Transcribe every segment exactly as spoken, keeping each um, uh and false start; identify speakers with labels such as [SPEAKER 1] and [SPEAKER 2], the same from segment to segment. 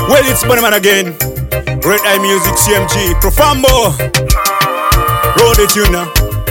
[SPEAKER 1] Well, it's Bunnyman again. Red Eye Music, C M G, Profambo. Roll it, you know.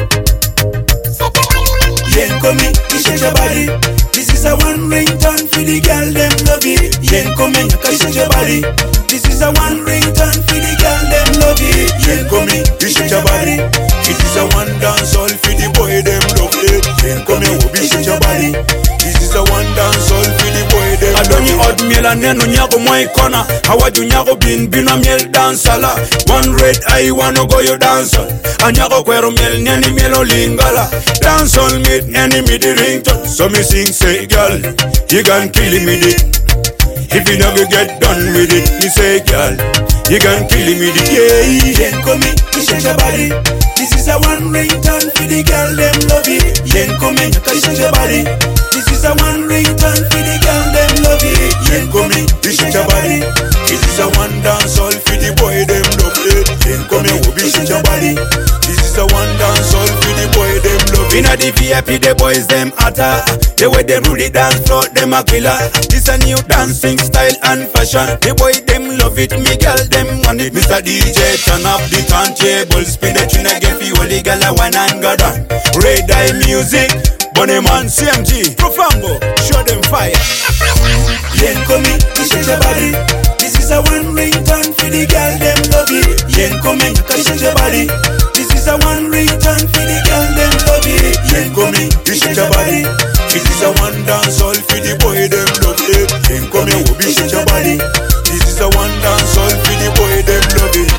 [SPEAKER 2] Yenkomi, you shake your body. This is a one ringtone for the girl, them love it. Yenkomi, you shake your body. This is a one ringtone for the girl, them love it. Yenkomi, you shake your body. This is a one dance all for the boy, them love it. Yenkomi, you shake your body. This is a one dance all for the boy, them love it.
[SPEAKER 1] Adoni oatmeal and neno nyago moi kona. Hawaju nyago bin bina miel dansala. One red eye wanna go you dance on. Anyago kwero miel neni mielo lingala. Dance on me, any me the ringtone. So me sing say girl, you can kill me it. If you never get done with it, me say girl, you can kill me it. Yeah,
[SPEAKER 2] Yenkomi, you shake your body. This is a one ringtone for the girl, them love it. Yenkomi, you shake your body. This is a one ringtone for the girl, them love it. Yenkomi, you shake your body. This is a one dance all for the boy, them love it. Yenkomi, you shake your body. This is a one dance all for the boy, them love it.
[SPEAKER 1] Inna the V I P, the boys them hotter. The way them do the dance floor, them a killer. This a new dancing style and fashion. The boy them love it, me girl them want it. Mister D J turn up the turntable, spin the tune again for all the girl a wine and go down. Red Eye Music, Bunnyman, C M G, Profambo, show them fire.
[SPEAKER 2] Yenkomi, you shake your body. This is a one ringtone for the girl, them love it. Yenkomi, you shake your body. This is a one ringtone for the girl, them love it. Yenkomi, you shake your body. This is a one dance all for the boy, them love it. Yenkomi, you shake your body. This is a one dance all for the boy, them love it.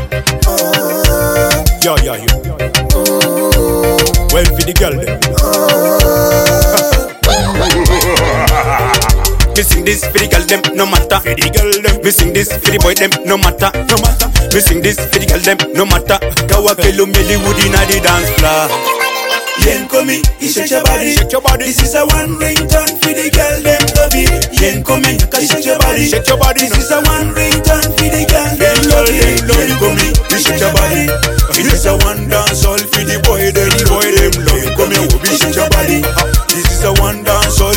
[SPEAKER 1] Yo, yo, yo. Well, for the girl them. Me sing this for the girl them, no matter. For the girl them. Me sing this for the boy them, no matter. No matter. Me sing this for the girl them, no matter. Kawa kelo meli wood inna the dance floor.
[SPEAKER 2] Yenkomi, you shake your body.
[SPEAKER 1] Shake your body.
[SPEAKER 2] This is a one ringtone for the girl, them love it. Yenkomi, you shake your body.
[SPEAKER 1] Shake your body.
[SPEAKER 2] This is a one ringtone for the girl, them love it. Yenkomi, you shake your body. This is a one dance all for the boy, them boy, them love it. Yenkomi, you shake your body. This is a one dance all